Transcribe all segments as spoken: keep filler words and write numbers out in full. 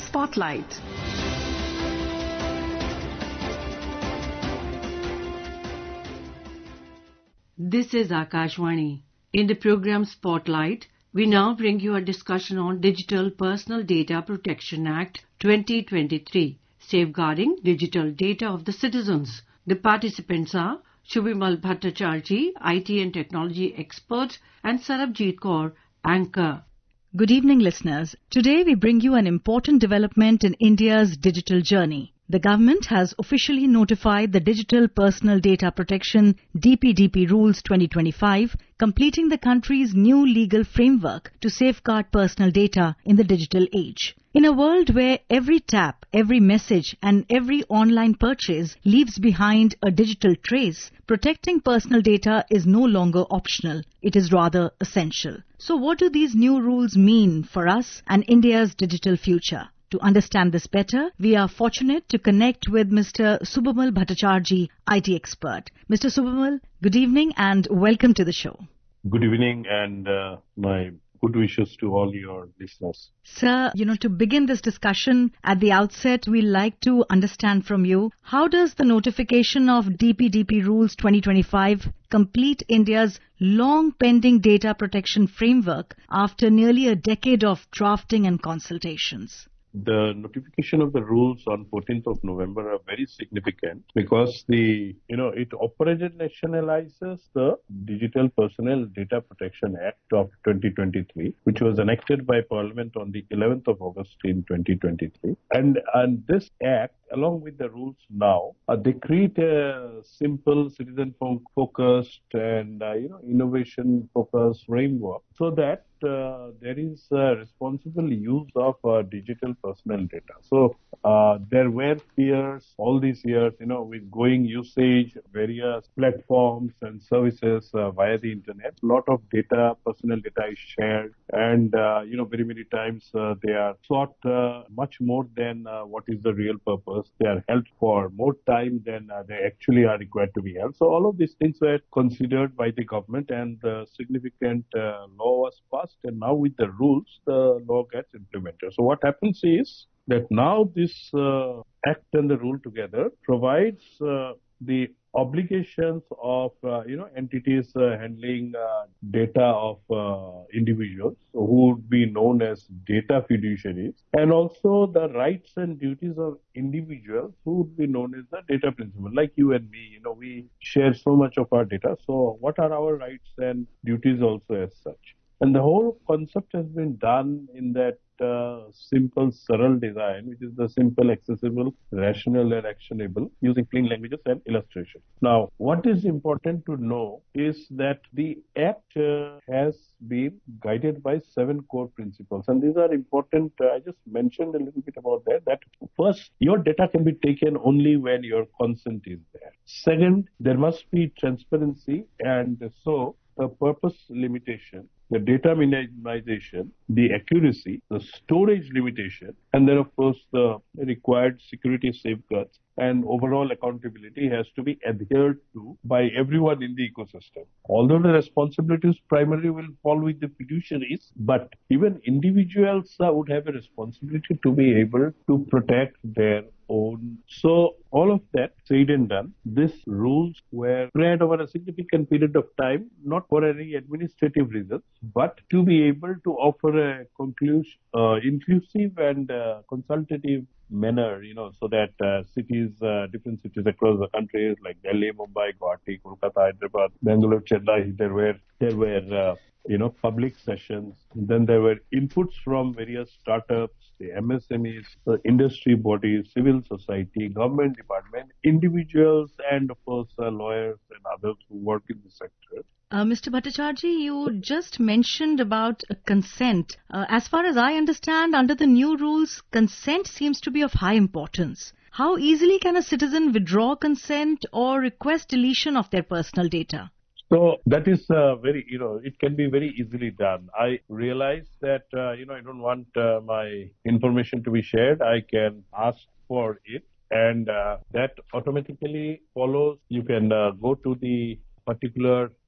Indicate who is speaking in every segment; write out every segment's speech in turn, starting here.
Speaker 1: Spotlight.
Speaker 2: This is Akashvani. In the program Spotlight, we now bring you a discussion on Digital Personal Data Protection Act twenty twenty-three, Safeguarding Digital Data of the Citizens. The participants are Shubhimal Bhattacharjee, I T and Technology Expert, and Sarabjit Kaur, Anchor.
Speaker 3: Good evening, listeners. Today we bring you an important development in India's digital journey. The government has officially notified the Digital Personal Data Protection D P D P Rules twenty twenty-five, completing the country's new legal framework to safeguard personal data in the digital age. In a world where every tap, every message and every online purchase leaves behind a digital trace, protecting personal data is no longer optional. It is rather essential. So what do these new rules mean for us and India's digital future? To understand this better, we are fortunate to connect with Mister Subhamal Bhattacharjee, I T expert. Mister Subhamal, good evening and welcome to the show.
Speaker 4: Good evening and uh, my good wishes to all your listeners.
Speaker 3: Sir, you know, to begin this discussion at the outset, we'd like to understand from you, how does the notification of D P D P Rules twenty twenty-five complete India's long-pending data protection framework after nearly a decade of drafting and consultations?
Speaker 4: The notification of the rules on fourteenth of November are very significant because the, you know, it operationalizes the Digital Personal Data Protection Act of twenty twenty-three, which was enacted by Parliament on the eleventh of August in twenty twenty-three. And, and this act, along with the rules now, uh, they create a simple, citizen-focused and, uh, you know, innovation-focused framework so that uh, there is a responsible use of uh, digital personal data. So uh, there were fears all these years, you know, with growing usage, various platforms and services uh, via the internet. A lot of data, personal data is shared, and uh, you know, very many times uh, they are sought uh, much more than uh, what is the real purpose. They are held for more time than uh, they actually are required to be held. So all of these things were considered by the government, and the significant uh, law was passed. And now with the rules, the law gets implemented. So what happens is that now this uh, act and the rule together provides uh, the obligations of, uh, you know, entities uh, handling uh, data of uh, individuals who would be known as data fiduciaries, and also the rights and duties of individuals who would be known as the data principal, like you and me. You know, we share so much of our data. So what are our rights and duties also as such? And the whole concept has been done in that uh, simple, Saral design, which is the simple, accessible, rational, and actionable, using plain languages and illustration. Now, what is important to know is that the Act uh, has been guided by seven core principles. And these are important. Uh, I just mentioned a little bit about that. That first, your data can be taken only when your consent is there. Second, there must be transparency, and so the purpose limitation, the data minimization, the accuracy, the storage limitation, and then of course the required security safeguards and overall accountability has to be adhered to by everyone in the ecosystem. Although the responsibilities primarily will fall with the fiduciaries, but even individuals uh, would have a responsibility to be able to protect their own. So all of that said and done, these rules were spread over a significant period of time, not for any administrative reasons, but to be able to offer a conclusive, uh, inclusive and uh, consultative manner, you know, so that uh, cities, uh, different cities across the country like Delhi, Mumbai, Guwahati, Kolkata, Hyderabad, Bangalore, Chennai, there were, there were, uh, you know, public sessions. Then there were inputs from various startups, the M S M Es, the industry bodies, civil society, government department, individuals, and of course uh, lawyers and others who work in the sector.
Speaker 3: Uh, Mister Bhattacharjee, you just mentioned about uh, consent. Uh, as far as I understand, under the new rules, consent seems to be of high importance. How easily can a citizen withdraw consent or request deletion of their personal data?
Speaker 4: So that is uh, very, you know, it can be very easily done. I realize that, uh, you know, I don't want uh, my information to be shared. I can ask for it, and uh, that automatically follows. You can uh, go to the particular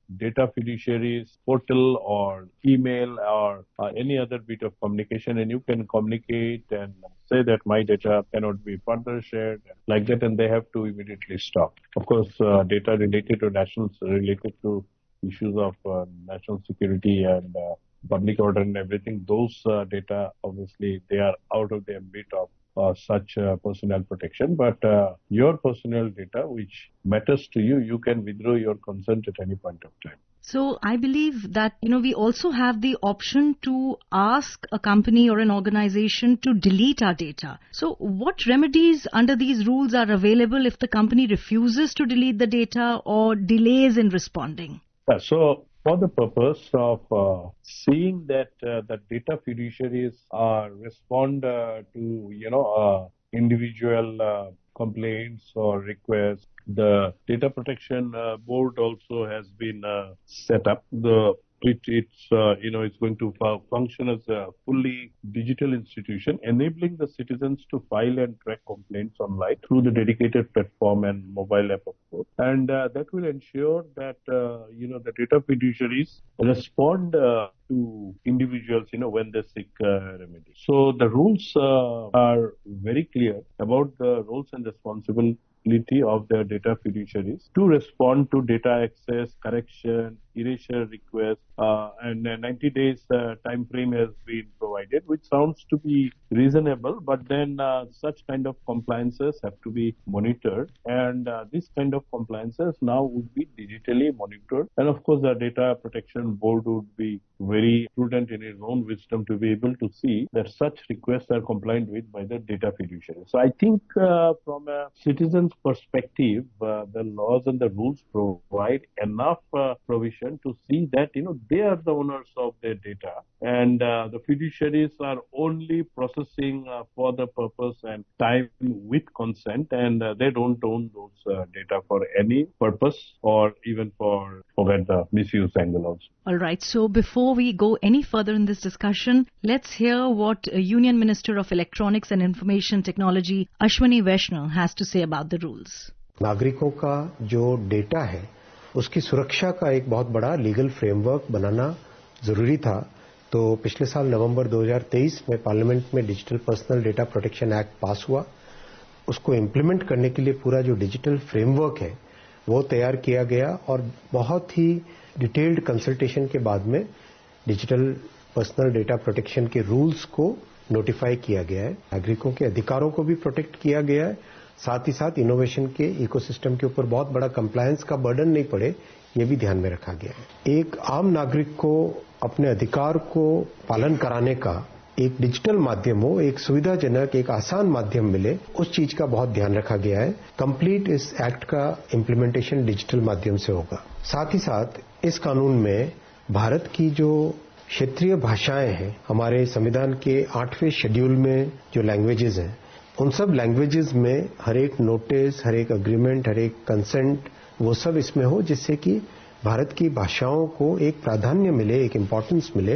Speaker 4: data fiduciaries portal or email or uh, any other bit of communication, and you can communicate and say that my data cannot be further shared like that, and they have to immediately stop. Of course, uh, data related to national, related to issues of uh, national security and uh, public order and everything, those uh, data, obviously, they are out of the ambit of uh, such uh, personnel protection. But uh, your personal data, which matters to you, you can withdraw your consent at any point of time.
Speaker 3: So I believe that, you know, we also have the option to ask a company or an organization to delete our data. So what remedies under these rules are available if the company refuses to delete the data or delays in responding?
Speaker 4: Uh, so for the purpose of uh, seeing that uh, the data fiduciaries uh, respond uh, to, you know, uh, individual uh, complaints or requests, the Data Protection uh, Board also has been uh, set up. The It, it's, uh, you know, it's going to fu- function as a fully digital institution, enabling the citizens to file and track complaints online through the dedicated platform and mobile app, of course. And uh, that will ensure that, uh, you know, the data fiduciaries respond uh, to individuals, you know, when they seek uh, remedy. So the rules uh, are very clear about the roles and responsibilities of their data fiduciaries to respond to data access, correction, erasure requests, uh, and a ninety days uh, time frame has been provided, which sounds to be reasonable, but then uh, such kind of compliances have to be monitored, and uh, this kind of compliances now would be digitally monitored, and of course the Data Protection Board would be very prudent in its own wisdom to be able to see that such requests are compliant with by the data fiduciary. So I think uh, from a citizen's perspective, uh, the laws and the rules provide enough uh, provision to see that, you know, they are the owners of their data, and uh, the fiduciaries are only processing uh, for the purpose and time with consent, and uh, they don't own those uh, data for any purpose or even for forget the misuse angle also.
Speaker 3: All right. So before we go any further in this discussion, let's hear what uh, Union Minister of Electronics and Information Technology Ashwini Vaishnaw has to say about the rules.
Speaker 1: नागरिकों का जो data है उसकी सुरक्षा का एक बहुत बड़ा लीगल फ्रेमवर्क बनाना जरूरी था, तो पिछले साल नवंबर दो हज़ार तेईस में पार्लियामेंट में digital personal data protection act pass हुआ. उसको इम्प्लीमेंट करने के लिए पूरा जो डिजिटल फ्रेमवर्क है वो तैयार किया गया और बहुत ही डिटेल्ड कंसल्टेशन के बाद में डिजिटल पर्सनल डेटा प्रोटेक्शन के रूल्स को नोटिफाई किया गया है. नागरिकों के अधिकारों को भी प्रोटेक्ट किया गया है, साथ ही साथ इनोवेशन के इकोसिस्टम के ऊपर बहुत बड़ा कंप्लायंस का बर्डन नहीं पड़े, ये भी ध्यान में रखा गया है. एक आम नागरिक को अपने अधिकार को पालन कराने का एक डिजिटल माध्यम हो, एक सुविधाजनक, एक आसान माध्यम मिले, उस चीज का बहुत ध्यान रखा गया है. कंप्लीट इस एक्ट का इम्प्लीमेंटेशन डिजिटल माध्यम से होगा. साथ ही साथ इस कानून में भारत की जो क्षेत्रीय भाषाएं हैं, हमारे संविधान के आठवें शेड्यूल में जो लैंग्वेजेस हैं, उन सब लैंग्वेजेस में हर एक नोटिस, हर एक अग्रीमेंट, हर एक कंसेंट, वो सब इसमें हो, जिससे कि भारत की भाषाओं को एक प्राधान्य मिले, एक इम्पोर्टेंस मिले.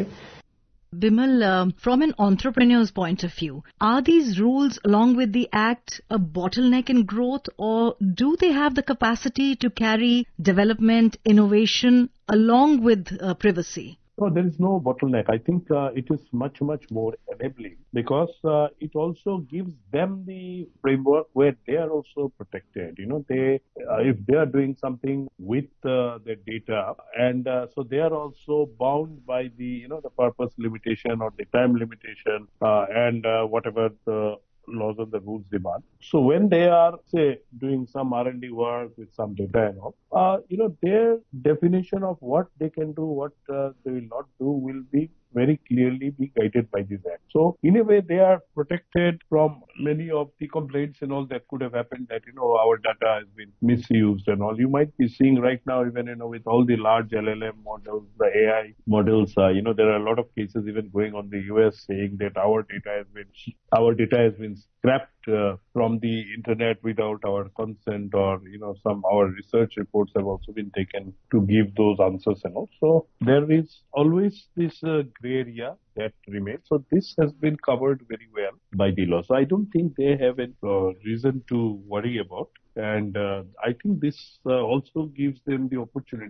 Speaker 3: Bimal, uh, from an entrepreneur's point of view, are these rules along with the Act a bottleneck in growth, or do they have the capacity to carry development, innovation along with uh, privacy?
Speaker 4: No, there is no bottleneck. I think uh, it is much, much more enabling because uh, it also gives them the framework where they are also protected. You know, they uh, if they are doing something with uh, their data, and uh, so they are also bound by the, you know, the purpose limitation or the time limitation uh, and uh, whatever the laws and the rules demand. So when they are, say, doing some R and D work with some data and all, uh, you know, their definition of what they can do, what uh, they will not do will be very clearly be guided by this act. So in a way, they are protected from many of the complaints and all that could have happened that, you know, our data has been misused and all. You might be seeing right now, even, you know, with all the large L L M models, the A I models, uh, you know, there are a lot of cases even going on the U S saying that our data has been, our data has been scrapped uh, from the internet without our consent, or, you know, some, our research reports have also been taken to give those answers and all. So there is always this uh, gray area that remains. So this has been covered very well by the law. So I don't think they have a uh, reason to worry about. And uh, I think this uh, also gives them the opportunity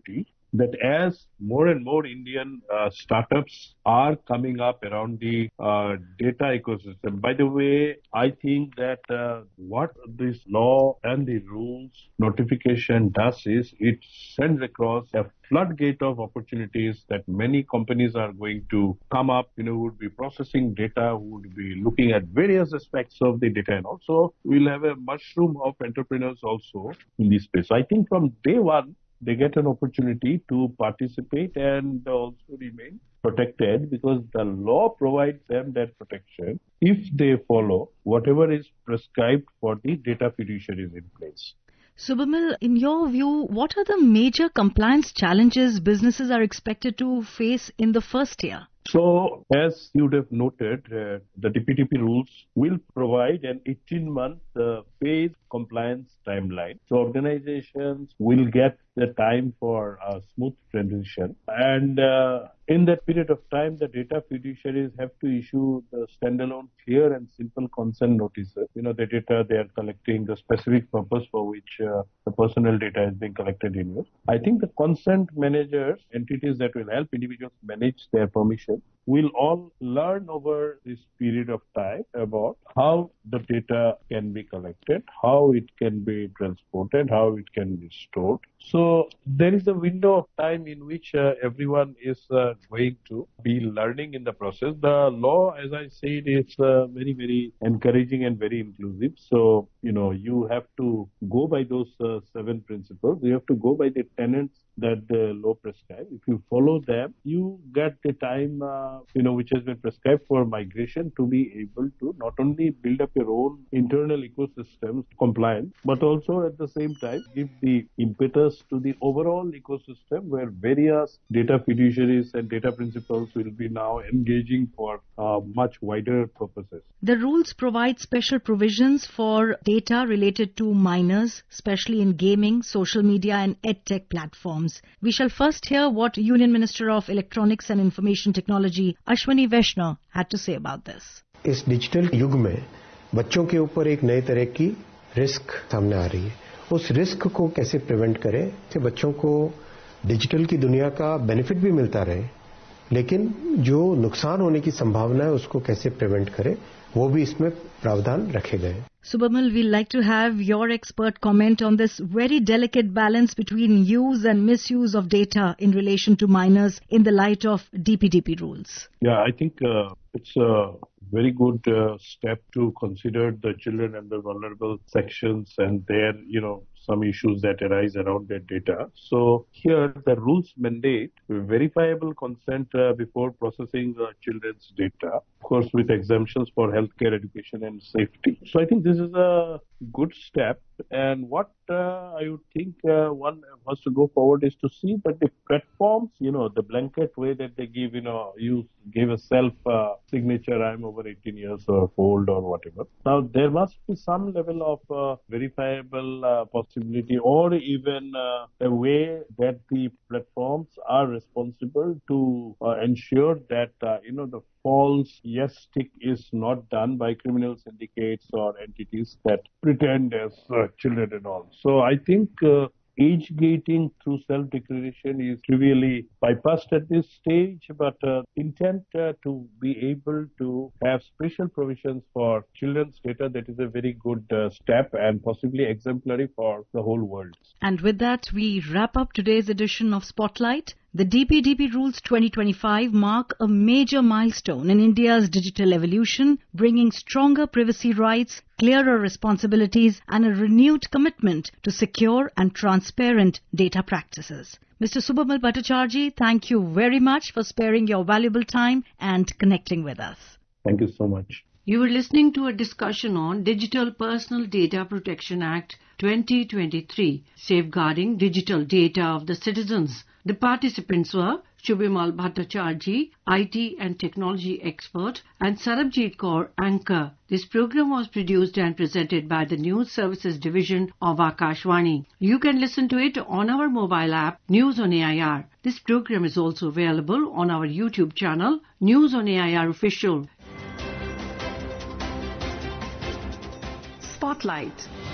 Speaker 4: that as more and more Indian uh, startups are coming up around the uh, data ecosystem. By the way, I think that uh, what this law and the rules notification does is it sends across a floodgate of opportunities that many companies are going to come up, you know, who would be processing data, who would be looking at various aspects of the data, and also we'll have a mushroom of entrepreneurs also in this space. I think from day one, they get an opportunity to participate and also remain protected because the law provides them that protection if they follow whatever is prescribed for the data fiduciaries in place.
Speaker 3: Subhamal, in your view, what are the major compliance challenges businesses are expected to face in the first year?
Speaker 4: So, as you would have noted, uh, the D P D P rules will provide an eighteen-month uh, phased compliance timeline. So, organizations will get the time for a smooth transition. And uh, in that period of time, the data fiduciaries have to issue the standalone, clear and simple consent notices. You know, the data they are collecting, the specific purpose for which uh, the personal data is being collected in use. I think the consent managers, entities that will help individuals manage their permission, will all learn over this period of time about how the data can be collected, how it can be transported, how it can be stored. So there is a window of time in which uh, everyone is uh, going to be learning in the process. The law, as I said, is uh, very, very encouraging and very inclusive. So, you know, you have to go by those uh, seven principles. You have to go by the tenets that the law prescribes. If you follow them, you get the time, uh, you know, which has been prescribed for migration to be able to not only build up your own internal ecosystems compliant, but also at the same time give the impetus to the overall ecosystem where various data fiduciaries and data principals will be now engaging for uh, much wider purposes.
Speaker 3: The rules provide special provisions for data related to minors, especially in gaming, social media and edtech platforms. We shall first hear what Union Minister of Electronics and Information Technology Ashwini Vaishnaw had to say about this.
Speaker 1: इस digital युग में बच्चों के ऊपर एक नए तरह की रिस्क सामने आ रही है. उस रिस्क को कैसे प्रिवेंट करें कि बच्चों को डिजिटल की दुनिया का बेनिफिट भी मिलता रहे, लेकिन जो नुकसान होने की संभावना है उसको कैसे प्रिवेंट करें, वो भी इसमें प्रावधान रखे गए.
Speaker 3: Subhamal, we'd like to have your expert comment on this very delicate balance between use and misuse of data in relation to minors in the light of D P D P rules.
Speaker 4: Yeah, I think uh, it's a very good uh, step to consider the children and the vulnerable sections and their, you know, some issues that arise around their data. So here the rules mandate verifiable consent uh, before processing uh, children's data, of course with exemptions for healthcare, education and safety. So I think this is a good step, and what uh, I would think uh, one has to go forward is to see that the platforms, you know, the blanket way that they give, you know, you give a self uh, signature, I'm over eighteen years or old or whatever. Now there must be some level of uh, verifiable uh, possibility or even uh, a way that the platforms are responsible to uh, ensure that, uh, you know, the false yes tick is not done by criminal syndicates or entities that pretend as uh, children and all. So I think uh, age gating through self-declaration is trivially bypassed at this stage, but uh, intent uh, to be able to have special provisions for children's data, that is a very good uh, step and possibly exemplary for the whole world.
Speaker 3: And with that, we wrap up today's edition of Spotlight. The D P D P Rules twenty twenty-five mark a major milestone in India's digital evolution, bringing stronger privacy rights, clearer responsibilities and a renewed commitment to secure and transparent data practices. Mister Subhamal Bhattacharjee, thank you very much for sparing your valuable time and connecting with us.
Speaker 4: Thank you so much.
Speaker 2: You were listening to a discussion on Digital Personal Data Protection Act twenty twenty-three, Safeguarding Digital Data of the Citizens. The participants were Shubhimal Bhattacharjee, I T and Technology Expert, and Sarabjit Kaur, Anchor. This program was produced and presented by the News Services Division of Akashvani. You can listen to it on our mobile app, News on A I R. This program is also available on our YouTube channel, News on A I R Official.
Speaker 5: Spotlight.